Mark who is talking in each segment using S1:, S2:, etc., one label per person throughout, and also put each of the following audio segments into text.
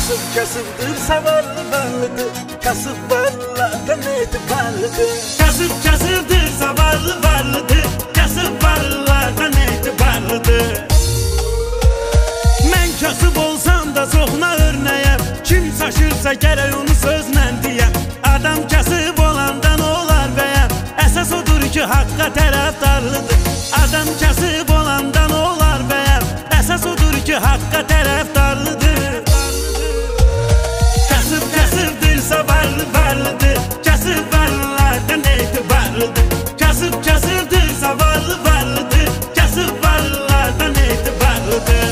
S1: kasıbdır, savarlı varlıdır. Kasıb varlılardan etibarlıdır.
S2: Kasıbdır, savarlı varlıdır. Kasıb varlılardan etibarlıdır. Mən kasıb olsam da çoxuna örnəyəm. Kim çaşırsa gərək onu sözlə deyəm. Adam kasıb olandan olar bəyəm. Əsas odur ki, haqqa tərəfdarlıdır. Adam kasıb olandan olar bəyəm. Əsas odur ki, haqqa tərəfdarlıdır. Kasıbdır, savarlı varlıdır. Kasıb varlılardan etibarlıdır. Kasıbdır, savarlı varlıdır. Kasıb varlılardan etibarlıdır.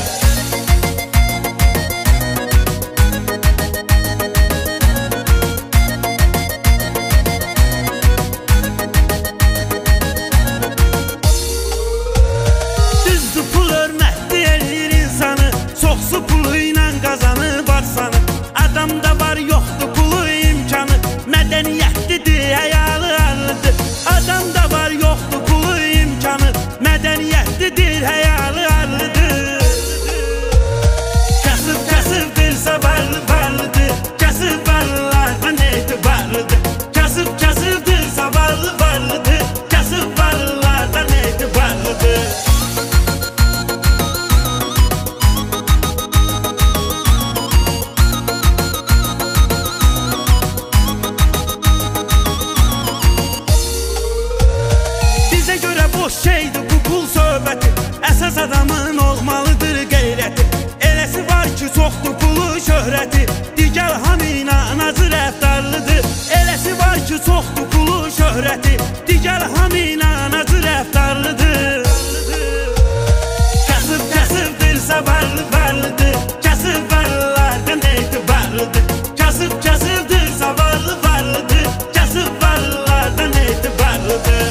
S2: Düzdür, pul hörmətli eləyir insanı. Çoxsu pulu ilə qazanıb arsanı. Adamda var, yoxdur pulu imkanı. Mədəniyyətlidir, həyalı arlıdır. Adamda var, yoxdur pulu imkanı. Mədəniyyətlidir, həyalı arlıdır. Kasıbdır, savarlı varlıdır. Kasıb varlılardan etibarlıdır. Kasıbdır, savarlı varlıdır. Kasıb varlılardan etibarlıdır. Boş şeydir bu pul söhbəti. Əsas adamın olmalıdır qeyrəti. Eləsi var ki, çoxdur pulu şöhrəti. Digər hamına nazı rəftarlıdır. Eləsi var ki, çoxdur pulu şöhrəti. Digər hamına nazı rəftarlıdır. Kasıbdır, savarlı varlıdır. Kasıb varlılardan etibarlıdır. Kasıbdır, savarlı varlıdır. Kasıb varlılardan etibarlıdır.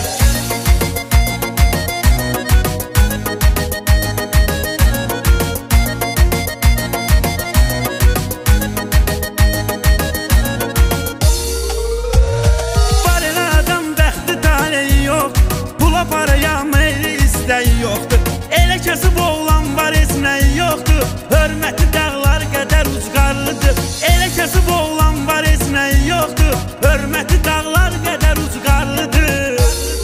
S2: Paraya meyli istəyi yoxdur. Elə kasıb oğlan var, esnəyi yoxdur. Hörməti dağlar qədər ucqarlıdır. Elə kasıb oğlan var, esnəyi yoxdur. Hörməti dağlar qədər ucqarlıdır.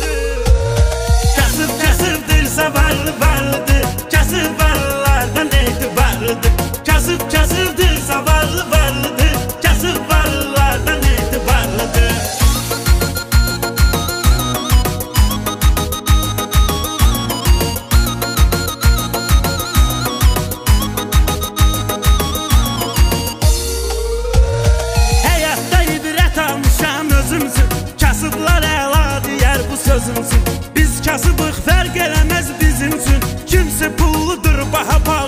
S2: Kasıbdır, savarlı varlıdır. Kasıb varlılardan etibarlıdır. Kasıbdır, savarlı varlıdır. Kasıb varlılardan etibarlıdır. Kasıblar əla deyər bu sözümsün. Biz kasıbıq, fərq eləməz bizim üçün. Kimsə pulludur, baha